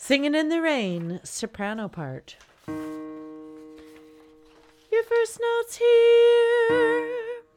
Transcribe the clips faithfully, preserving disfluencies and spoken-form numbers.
Singing in the Rain, soprano part. Your first note's here.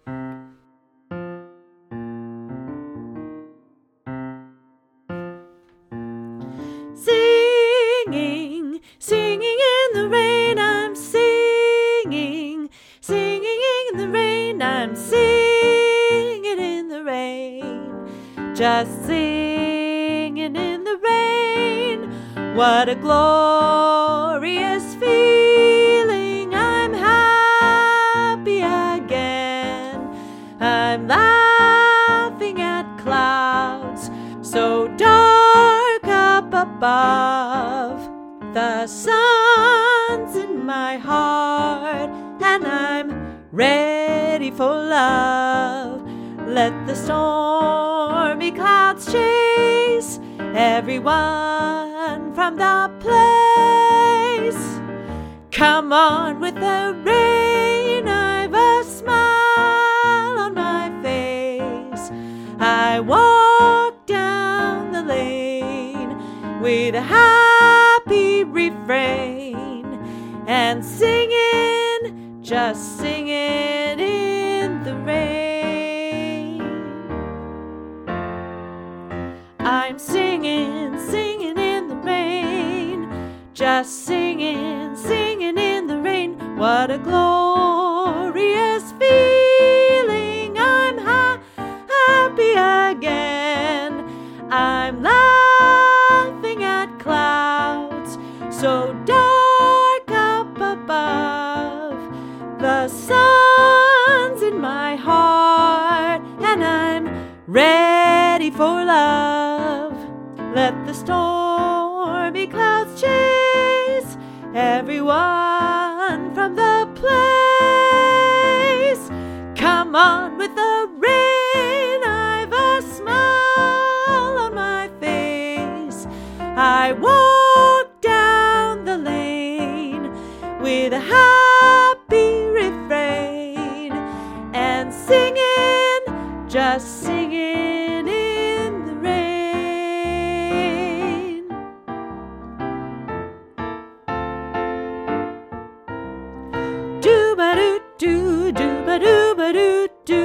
Singing, singing in the rain, I'm singing, singing in the rain, I'm singing in the rain, just singing in the rain. What a glorious feeling, I'm happy again. I'm laughing at clouds so dark up above. The sun's in my heart and I'm ready for love. Let the stormy clouds chase everyone from the place. Come on with the rain, I've a smile on my face. I walk down the lane with a happy refrain and singing, just singing in the rain. I'm singing, singing in the rain, just singing, singing in the rain. What a glorious feeling, I'm ha- happy again. I'm laughing at clouds so dark up above. The sun's in my heart and I'm ready for love. Let the stormy clouds chase everyone from the place. Come on with the rain, I've a smile on my face. I walk down the lane with a happy refrain and singing, just singing in the rain. Do-ba-do-do, do-ba-do-ba-do-do.